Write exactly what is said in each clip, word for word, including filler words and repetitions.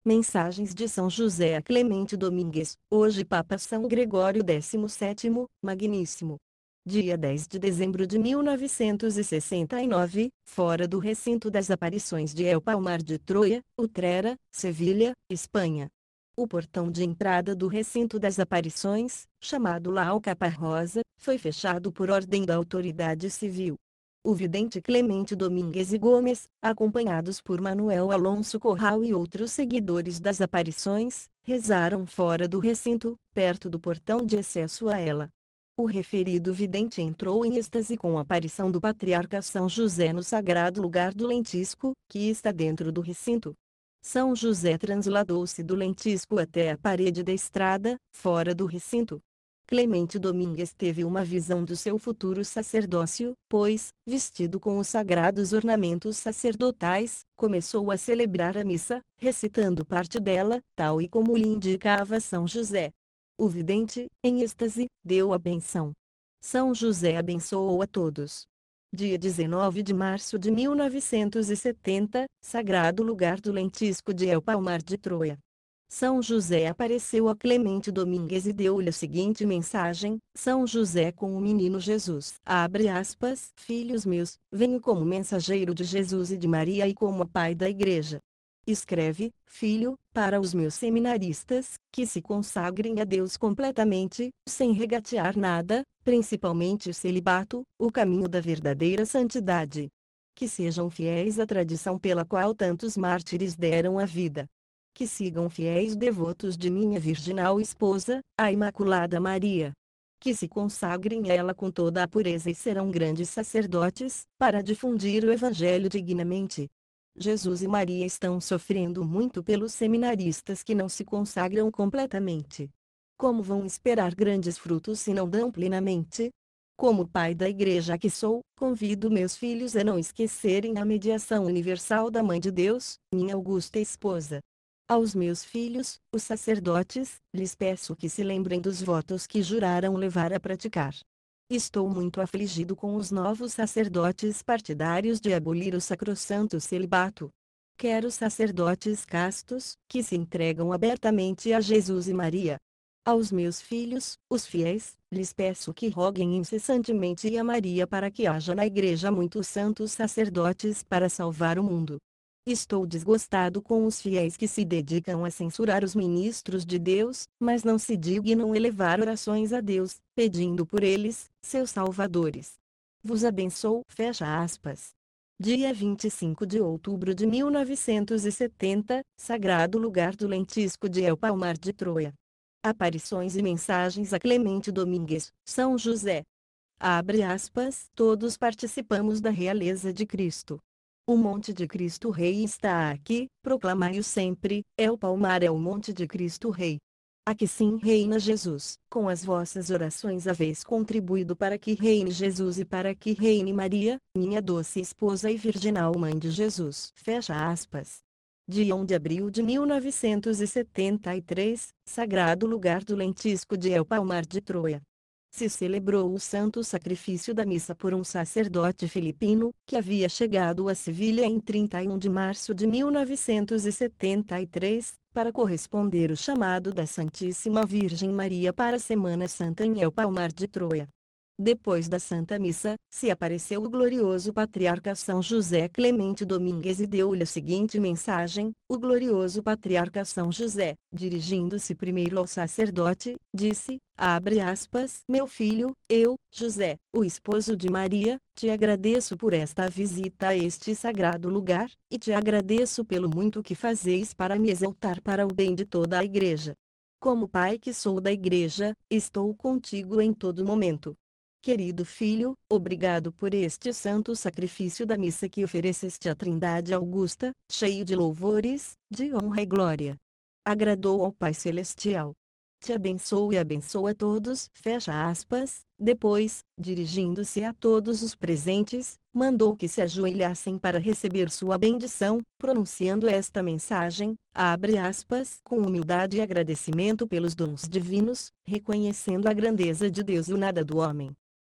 Mensagens de São José a Clemente Domingues, hoje Papa São Gregório décimo sétimo, Magníssimo. Dia dez de dezembro de mil novecentos e sessenta e nove, fora do recinto das aparições de El Palmar de Troia, Utrera, Sevilha, Espanha. O portão de entrada do recinto das aparições, chamado La Alcaparrosa, foi fechado por ordem da autoridade civil. O vidente Clemente Domingues e Gomes, acompanhados por Manuel Alonso Corral e outros seguidores das aparições, rezaram fora do recinto, perto do portão de acesso a ela. O referido vidente entrou em êxtase com a aparição do patriarca São José no sagrado lugar do lentisco, que está dentro do recinto. São José transladou-se do lentisco até a parede da estrada, fora do recinto. Clemente Domingues teve uma visão do seu futuro sacerdócio, pois, vestido com os sagrados ornamentos sacerdotais, começou a celebrar a missa, recitando parte dela, tal e como lhe indicava São José. O vidente, em êxtase, deu a benção. São José abençoou a todos. Dia dezenove de março de mil novecentos e setenta, sagrado lugar do lentisco de El Palmar de Troia. São José apareceu a Clemente Domingues e deu-lhe a seguinte mensagem: São José com o menino Jesus. Abre aspas. Filhos meus, venho como mensageiro de Jesus e de Maria e como pai da igreja. Escreve, filho, para os meus seminaristas, que se consagrem a Deus completamente, sem regatear nada, principalmente o celibato, o caminho da verdadeira santidade. Que sejam fiéis à tradição pela qual tantos mártires deram a vida. Que sigam fiéis devotos de minha virginal esposa, a Imaculada Maria. Que se consagrem a ela com toda a pureza e serão grandes sacerdotes, para difundir o Evangelho dignamente. Jesus e Maria estão sofrendo muito pelos seminaristas que não se consagram completamente. Como vão esperar grandes frutos se não dão plenamente? Como pai da igreja que sou, convido meus filhos a não esquecerem a mediação universal da Mãe de Deus, minha augusta esposa. Aos meus filhos, os sacerdotes, lhes peço que se lembrem dos votos que juraram levar a praticar. Estou muito afligido com os novos sacerdotes partidários de abolir o sacrossanto celibato. Quero sacerdotes castos, que se entregam abertamente a Jesus e Maria. Aos meus filhos, os fiéis, lhes peço que roguem incessantemente a Maria para que haja na igreja muitos santos sacerdotes para salvar o mundo. Estou desgostado com os fiéis que se dedicam a censurar os ministros de Deus, mas não se dignam elevar orações a Deus, pedindo por eles, seus salvadores. Vos abençoo. Fecha aspas. Dia vinte e cinco de outubro de mil novecentos e setenta, sagrado lugar do lentisco de El Palmar de Troia. Aparições e mensagens a Clemente Domingues, São José. Abre aspas. Todos participamos da realeza de Cristo. O monte de Cristo Rei está aqui, proclamai-o sempre, El Palmar é o monte de Cristo Rei. Aqui sim reina Jesus, com as vossas orações haveis contribuído para que reine Jesus e para que reine Maria, minha doce esposa e virginal mãe de Jesus. Fecha aspas. Dia um de abril de mil novecentos e setenta e três, sagrado lugar do lentisco de El Palmar de Troia. Se celebrou o santo sacrifício da missa por um sacerdote filipino, que havia chegado a Sevilha em trinta e um de março de mil novecentos e setenta e três, para corresponder o chamado da Santíssima Virgem Maria para a Semana Santa em El Palmar de Troia. Depois da Santa Missa, se apareceu o glorioso patriarca São José Clemente Domingues e deu-lhe a seguinte mensagem: o glorioso patriarca São José, dirigindo-se primeiro ao sacerdote, disse, abre aspas, meu filho, eu, José, o esposo de Maria, te agradeço por esta visita a este sagrado lugar, e te agradeço pelo muito que fazeis para me exaltar para o bem de toda a igreja. Como pai que sou da igreja, estou contigo em todo momento. Querido filho, obrigado por este santo sacrifício da missa que ofereceste à Trindade Augusta, cheio de louvores, de honra e glória. Agradou ao Pai Celestial. Te abençoo e abençoa a todos. Fecha aspas. Depois, dirigindo-se a todos os presentes, mandou que se ajoelhassem para receber sua bendição, pronunciando esta mensagem, abre aspas, com humildade e agradecimento pelos dons divinos, reconhecendo a grandeza de Deus e o nada do homem.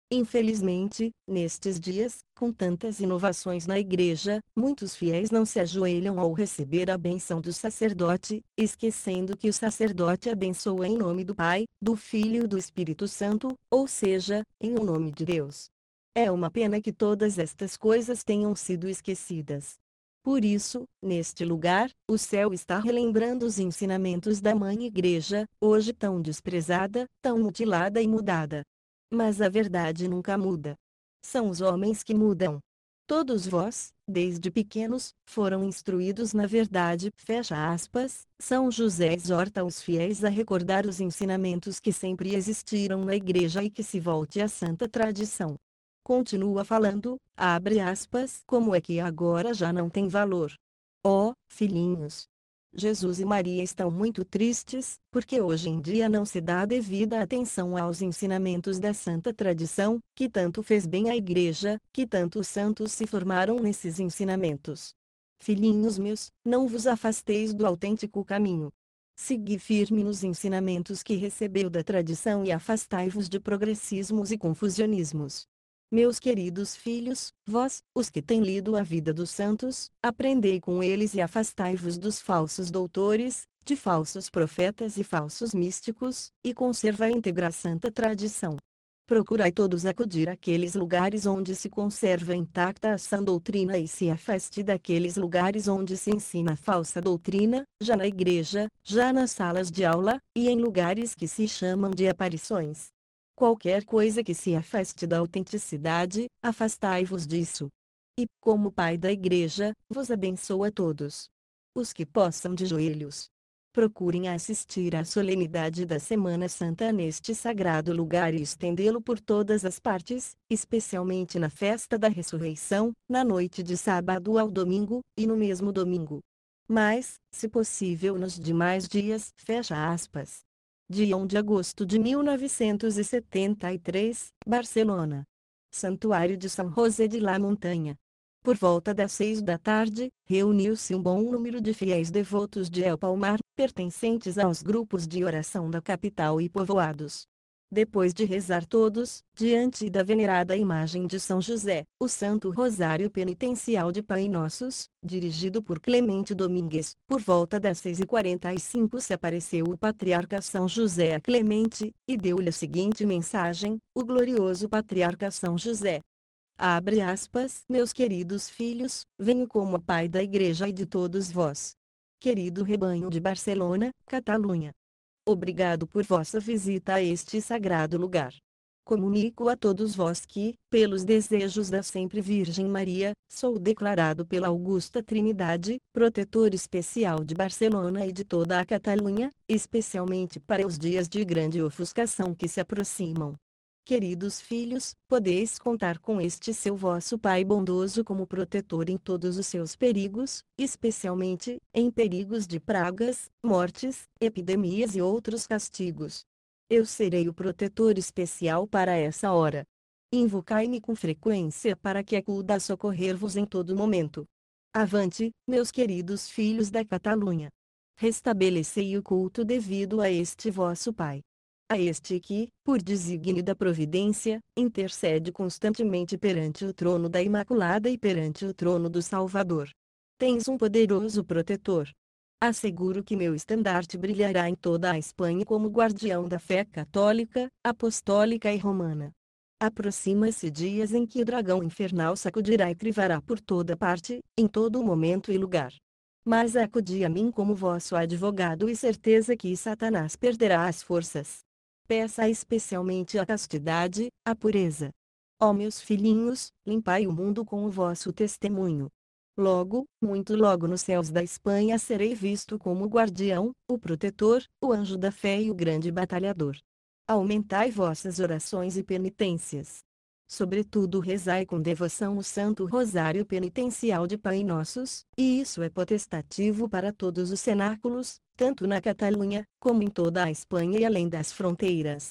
Infelizmente, nestes dias, com tantas inovações na igreja, muitos fiéis não se ajoelham ao receber a bênção do sacerdote, esquecendo que o sacerdote abençoa em nome do Pai, do Filho e do Espírito Santo, ou seja, em o nome de Deus. É uma pena que todas estas coisas tenham sido esquecidas. Por isso, neste lugar, o céu está relembrando os ensinamentos da Mãe Igreja, hoje tão desprezada, tão mutilada e mudada. Mas a verdade nunca muda. São os homens que mudam. Todos vós, desde pequenos, foram instruídos na verdade. Fecha aspas. São José exorta os fiéis a recordar os ensinamentos que sempre existiram na igreja e que se volte à santa tradição. Continua falando, abre aspas, como é que agora já não tem valor. Ó, filhinhos! Jesus e Maria estão muito tristes, porque hoje em dia não se dá a devida atenção aos ensinamentos da santa tradição, que tanto fez bem à igreja, que tantos santos se formaram nesses ensinamentos. Filhinhos meus, não vos afasteis do autêntico caminho. Segui firme nos ensinamentos que recebeu da tradição e afastai-vos de progressismos e confusionismos. Meus queridos filhos, vós, os que têm lido a vida dos santos, aprendei com eles e afastai-vos dos falsos doutores, de falsos profetas e falsos místicos, e conservai íntegra a santa tradição. Procurai todos acudir àqueles lugares onde se conserva intacta a sã doutrina e se afaste daqueles lugares onde se ensina a falsa doutrina, já na igreja, já nas salas de aula, e em lugares que se chamam de aparições. Qualquer coisa que se afaste da autenticidade, afastai-vos disso. E, como Pai da Igreja, vos abençoo a todos. Os que possam de joelhos, procurem assistir à solenidade da Semana Santa neste sagrado lugar e estendê-lo por todas as partes, especialmente na festa da Ressurreição, na noite de sábado ao domingo, e no mesmo domingo. Mas, se possível nos demais dias, fecha aspas. Dia um de agosto de mil novecentos e setenta e três, Barcelona. Santuário de São José de la Montanha. Por volta das seis da tarde, reuniu-se um bom número de fiéis devotos de El Palmar, pertencentes aos grupos de oração da capital e povoados. Depois de rezar todos, diante da venerada imagem de São José, o Santo Rosário Penitencial de Pai Nossos, dirigido por Clemente Domingues, por volta das seis e quarenta e cinco se apareceu o patriarca São José a Clemente, e deu-lhe a seguinte mensagem: o glorioso patriarca São José. Abre aspas, meus queridos filhos, venho como pai da igreja e de todos vós. Querido rebanho de Barcelona, Catalunha. Obrigado por vossa visita a este sagrado lugar. Comunico a todos vós que, pelos desejos da sempre Virgem Maria, sou declarado pela Augusta Trindade, protetor especial de Barcelona e de toda a Catalunha, especialmente para os dias de grande ofuscação que se aproximam. Queridos filhos, podeis contar com este seu vosso Pai bondoso como protetor em todos os seus perigos, especialmente, em perigos de pragas, mortes, epidemias e outros castigos. Eu serei o protetor especial para essa hora. Invocai-me com frequência para que acuda a socorrer-vos em todo momento. Avante, meus queridos filhos da Catalunha. Restabelecei o culto devido a este vosso Pai. A este que, por desígnio da providência, intercede constantemente perante o trono da Imaculada e perante o trono do Salvador. Tens um poderoso protetor. Asseguro que meu estandarte brilhará em toda a Espanha como guardião da fé católica, apostólica e romana. Aproxima-se dias em que o dragão infernal sacudirá e crivará por toda parte, em todo momento e lugar. Mas acudi a mim como vosso advogado e certeza que Satanás perderá as forças. Peça especialmente a castidade, a pureza. Ó meus filhinhos, limpai o mundo com o vosso testemunho. Logo, muito logo nos céus da Espanha serei visto como o guardião, o protetor, o anjo da fé e o grande batalhador. Aumentai vossas orações e penitências. Sobretudo rezai com devoção o Santo Rosário Penitencial de Pai Nossos, e isso é potestativo para todos os cenáculos, tanto na Catalunha, como em toda a Espanha e além das fronteiras.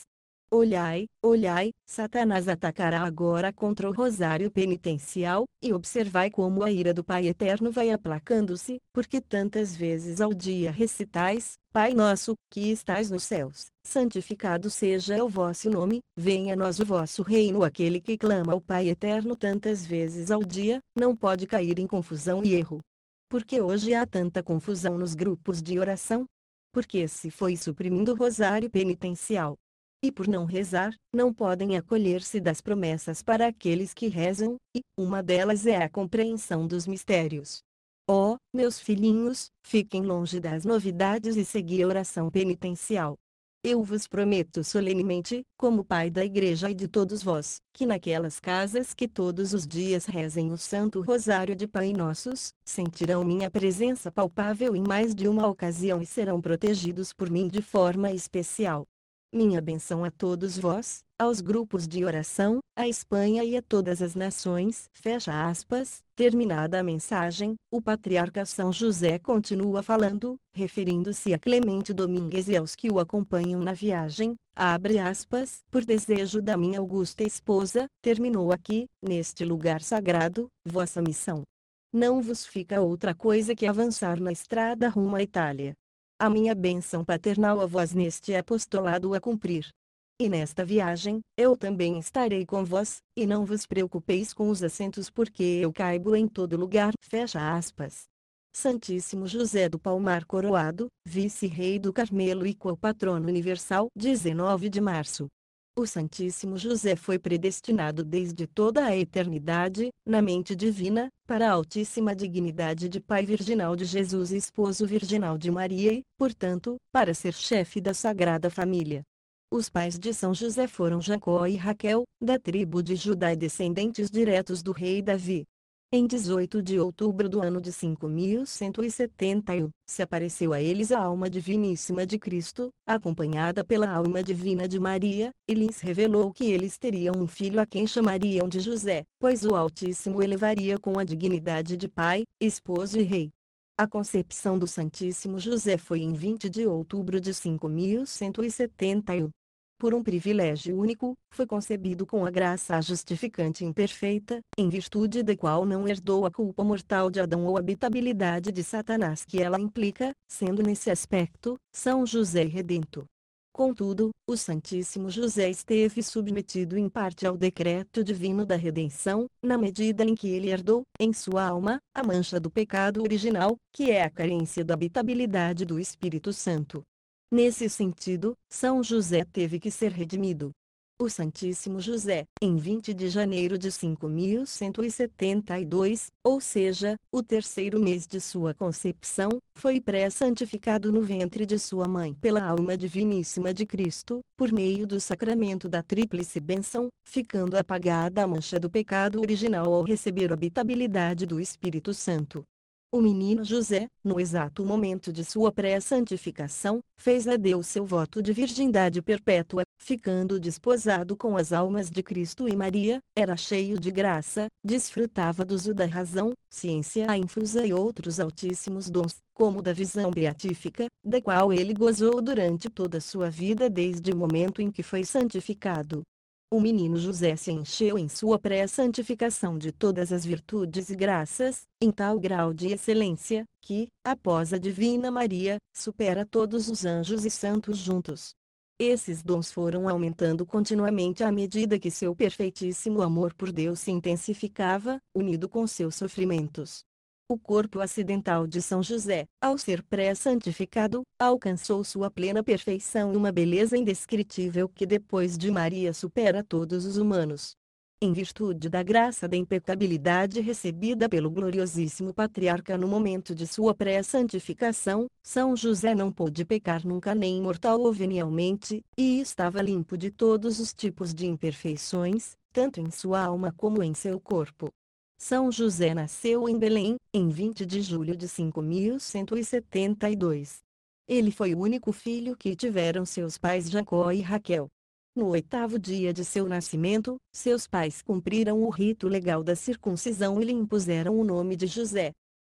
Olhai, olhai, Satanás atacará agora contra o rosário penitencial, e observai como a ira do Pai Eterno vai aplacando-se, porque tantas vezes ao dia recitais: Pai nosso, que estais nos céus, santificado seja o vosso nome, venha a nós o vosso reino. Aquele que clama ao Pai Eterno tantas vezes ao dia, não pode cair em confusão e erro. Porque hoje há tanta confusão nos grupos de oração? Porque se foi suprimindo o rosário penitencial. E por não rezar, não podem acolher-se das promessas para aqueles que rezam, e uma delas é a compreensão dos mistérios. Ó, meus filhinhos, fiquem longe das novidades e segui a oração penitencial. Eu vos prometo solenemente, como pai da igreja e de todos vós, que naquelas casas que todos os dias rezem o Santo Rosário de Pai Nossos, sentirão minha presença palpável em mais de uma ocasião e serão protegidos por mim de forma especial. Minha benção a todos vós, aos grupos de oração, à Espanha e a todas as nações. Fecha aspas. Terminada a mensagem, o patriarca São José continua falando, referindo-se a Clemente Domingues e aos que o acompanham na viagem. Abre aspas. Por desejo da minha augusta esposa, terminou aqui, neste lugar sagrado, vossa missão. Não vos fica outra coisa que avançar na estrada rumo à Itália. A minha bênção paternal a vós neste apostolado a cumprir. E nesta viagem, eu também estarei com vós, e não vos preocupeis com os assentos porque eu caibo em todo lugar. Fecha aspas. Santíssimo José do Palmar Coroado, Vice-Rei do Carmelo e Co-Patrono Universal. dezenove de março. O Santíssimo José foi predestinado desde toda a eternidade, na mente divina, para a altíssima dignidade de Pai virginal de Jesus e Esposo virginal de Maria e, portanto, para ser chefe da Sagrada Família. Os pais de São José foram Jacó e Raquel, da tribo de Judá e descendentes diretos do rei Davi. Em dezoito de outubro do ano de cinco mil cento e setenta e um, se apareceu a eles a alma diviníssima de Cristo, acompanhada pela alma divina de Maria, e lhes revelou que eles teriam um filho a quem chamariam de José, pois o Altíssimo elevaria com a dignidade de pai, esposo e rei. A concepção do Santíssimo José foi em vinte de outubro de cinco mil cento e setenta e um. Por um privilégio único, foi concebido com a graça justificante imperfeita, em virtude da qual não herdou a culpa mortal de Adão ou a habitabilidade de Satanás que ela implica, sendo nesse aspecto, São José redento. Contudo, o Santíssimo José esteve submetido em parte ao decreto divino da redenção, na medida em que ele herdou, em sua alma, a mancha do pecado original, que é a carência da habitabilidade do Espírito Santo. Nesse sentido, São José teve que ser redimido. O Santíssimo José, em vinte de janeiro de cinco mil cento e setenta e dois, ou seja, o terceiro mês de sua concepção, foi pré-santificado no ventre de sua mãe pela alma diviníssima de Cristo, por meio do sacramento da tríplice bênção, ficando apagada a mancha do pecado original ao receber a habitabilidade do Espírito Santo. O menino José, no exato momento de sua pré-santificação, fez a Deus seu voto de virgindade perpétua, ficando desposado com as almas de Cristo e Maria, era cheio de graça, desfrutava do uso da razão, ciência infusa e outros altíssimos dons, como da visão beatífica, da qual ele gozou durante toda a sua vida desde o momento em que foi santificado. O menino José se encheu em sua pré-santificação de todas as virtudes e graças, em tal grau de excelência, que, após a Divina Maria, supera todos os anjos e santos juntos. Esses dons foram aumentando continuamente à medida que seu perfeitíssimo amor por Deus se intensificava, unido com seus sofrimentos. O corpo acidental de São José, ao ser pré-santificado, alcançou sua plena perfeição e uma beleza indescritível que depois de Maria supera todos os humanos. Em virtude da graça da impecabilidade recebida pelo gloriosíssimo patriarca no momento de sua pré-santificação, São José não pôde pecar nunca nem mortal ou venialmente, e estava limpo de todos os tipos de imperfeições, tanto em sua alma como em seu corpo. São José nasceu em Belém, em vinte de julho de cinco mil cento e setenta e dois. Ele foi o único filho que tiveram seus pais Jacó e Raquel. No oitavo dia de seu nascimento, seus pais cumpriram o rito legal da circuncisão e lhe impuseram o nome de José.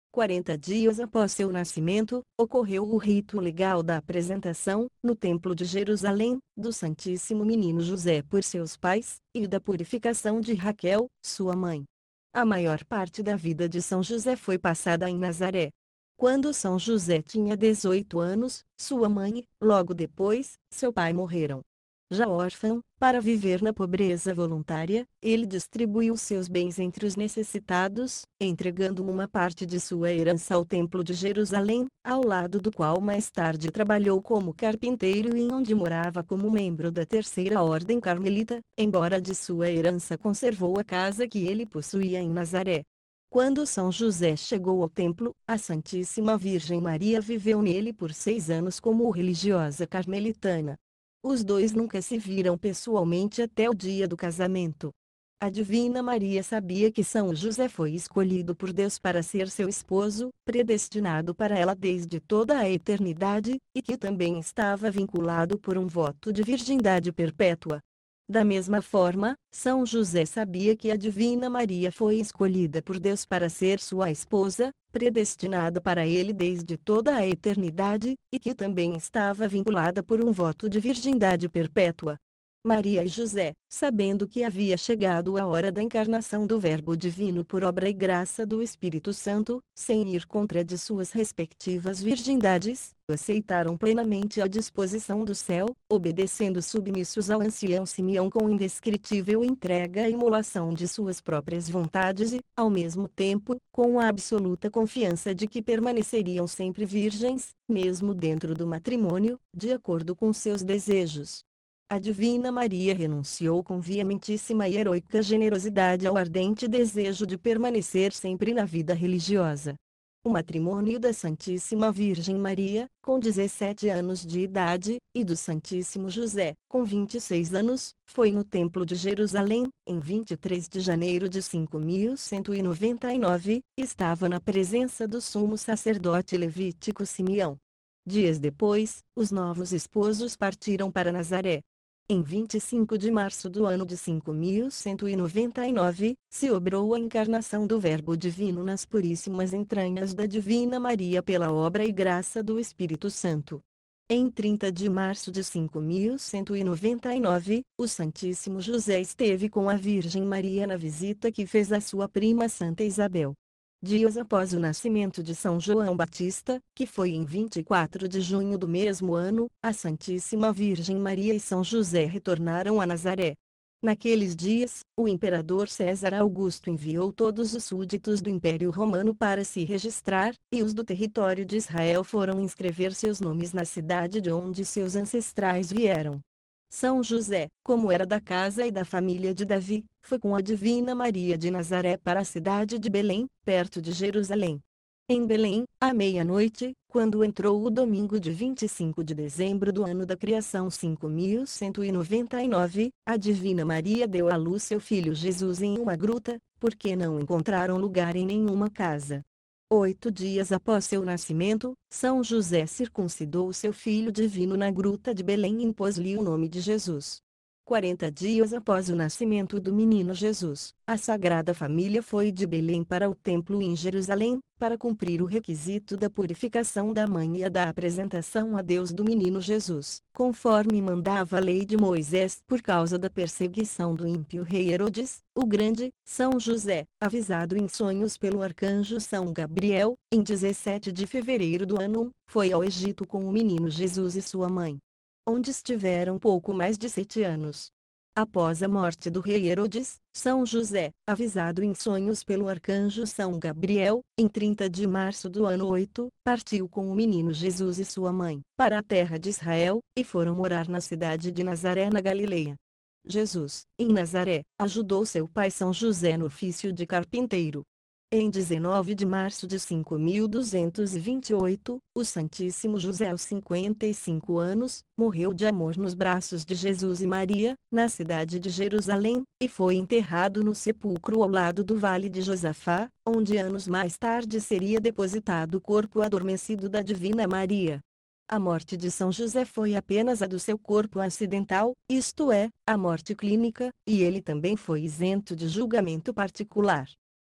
Quarenta dias após seu nascimento, ocorreu o rito legal da apresentação, no Templo de Jerusalém, do Santíssimo Menino José por seus pais, e da purificação de Raquel, sua mãe. A maior parte da vida de São José foi passada em Nazaré. Quando São José tinha dezoito anos, sua mãe, logo depois, seu pai morreram. Já órfão, para viver na pobreza voluntária, ele distribuiu seus bens entre os necessitados, entregando uma parte de sua herança ao Templo de Jerusalém, ao lado do qual mais tarde trabalhou como carpinteiro e onde morava como membro da Terceira Ordem Carmelita, embora de sua herança conservou a casa que ele possuía em Nazaré. Quando São José chegou ao templo, a Santíssima Virgem Maria viveu nele por seis anos como religiosa carmelitana. Os dois nunca se viram pessoalmente até o dia do casamento. A Divina Maria sabia que São José foi escolhido por Deus para ser seu esposo, predestinado para ela desde toda a eternidade, e que também estava vinculado por um voto de virgindade perpétua. Da mesma forma, São José sabia que a Divina Maria foi escolhida por Deus para ser sua esposa, predestinada para ele desde toda a eternidade, e que também estava vinculada por um voto de virgindade perpétua. Maria e José, sabendo que havia chegado a hora da encarnação do Verbo Divino por obra e graça do Espírito Santo, sem ir contra de suas respectivas virgindades, aceitaram plenamente a disposição do céu, obedecendo submissos ao ancião Simeão com indescritível entrega e imolação de suas próprias vontades e, ao mesmo tempo, com a absoluta confiança de que permaneceriam sempre virgens, mesmo dentro do matrimônio, de acordo com seus desejos. A Divina Maria renunciou com veementíssima e heroica generosidade ao ardente desejo de permanecer sempre na vida religiosa. O matrimônio da Santíssima Virgem Maria, com dezessete anos de idade, e do Santíssimo José, com vinte e seis anos, foi no Templo de Jerusalém, em vinte e três de janeiro de cinco mil cento e noventa e nove, estava na presença do sumo sacerdote levítico Simeão. Dias depois, os novos esposos partiram para Nazaré. Em vinte e cinco de março do ano de cinco mil cento e noventa e nove, se obrou a encarnação do Verbo Divino nas puríssimas entranhas da Divina Maria pela obra e graça do Espírito Santo. Em trinta de março de cinco mil cento e noventa e nove, o Santíssimo José esteve com a Virgem Maria na visita que fez à sua prima Santa Isabel. Dias após o nascimento de São João Batista, que foi em vinte e quatro de junho do mesmo ano, a Santíssima Virgem Maria e São José retornaram a Nazaré. Naqueles dias, o imperador César Augusto enviou todos os súditos do Império Romano para se registrar, e os do território de Israel foram inscrever seus nomes na cidade de onde seus ancestrais vieram. São José, como era da casa e da família de Davi, foi com a Divina Maria de Nazaré para a cidade de Belém, perto de Jerusalém. Em Belém, à meia-noite, quando entrou o domingo de vinte e cinco de dezembro do ano da criação cinco mil cento e noventa e nove, a Divina Maria deu à luz seu filho Jesus em uma gruta, porque não encontraram lugar em nenhuma casa. Oito dias após seu nascimento, São José circuncidou seu filho divino na gruta de Belém e impôs-lhe o nome de Jesus. Quarenta dias após o nascimento do menino Jesus, a Sagrada Família foi de Belém para o templo em Jerusalém, para cumprir o requisito da purificação da mãe e a da apresentação a Deus do menino Jesus, conforme mandava a lei de Moisés. Por causa da perseguição do ímpio rei Herodes, o Grande, São José, avisado em sonhos pelo arcanjo São Gabriel, em dezessete de fevereiro do ano, foi ao Egito com o menino Jesus e sua mãe, onde estiveram pouco mais de sete anos. Após a morte do rei Herodes, São José, avisado em sonhos pelo arcanjo São Gabriel, em trinta de março do ano oito, partiu com o menino Jesus e sua mãe, para a terra de Israel, e foram morar na cidade de Nazaré na Galileia. Jesus, em Nazaré, ajudou seu pai São José no ofício de carpinteiro. Em dezenove de março de cinco mil duzentos e vinte e oito, o Santíssimo José aos cinquenta e cinco anos, morreu de amor nos braços de Jesus e Maria, na cidade de Jerusalém, e foi enterrado no sepulcro ao lado do Vale de Josafá, onde anos mais tarde seria depositado o corpo adormecido da Divina Maria. A morte de São José foi apenas a do seu corpo acidental, isto é, a morte clínica, e ele também foi isento de julgamento particular.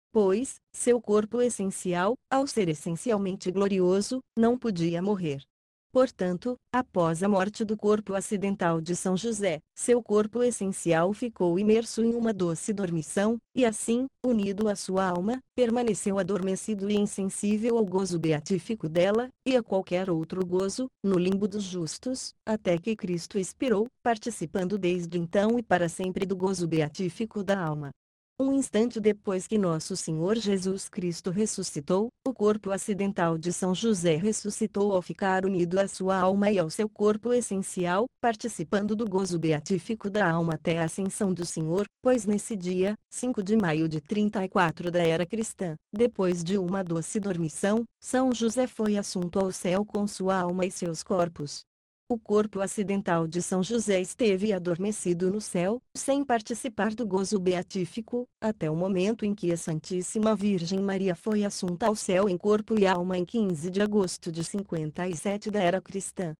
pois, seu corpo essencial, ao ser essencialmente glorioso, não podia morrer. Portanto, após a morte do corpo acidental de São José, seu corpo essencial ficou imerso em uma doce dormição, e assim, unido à sua alma, permaneceu adormecido e insensível ao gozo beatífico dela, e a qualquer outro gozo, no limbo dos justos, até que Cristo expirou, participando desde então e para sempre do gozo beatífico da alma. Um instante depois que nosso Senhor Jesus Cristo ressuscitou, o corpo acidental de São José ressuscitou ao ficar unido à sua alma e ao seu corpo essencial, participando do gozo beatífico da alma até a ascensão do Senhor, pois nesse dia, cinco de maio de trinta e quatro da era cristã, depois de uma doce dormição, São José foi assunto ao céu com sua alma e seus corpos. O corpo acidental de São José esteve adormecido no céu, sem participar do gozo beatífico, até o momento em que a Santíssima Virgem Maria foi assunta ao céu em corpo e alma em quinze de agosto de cinquenta e sete da era cristã.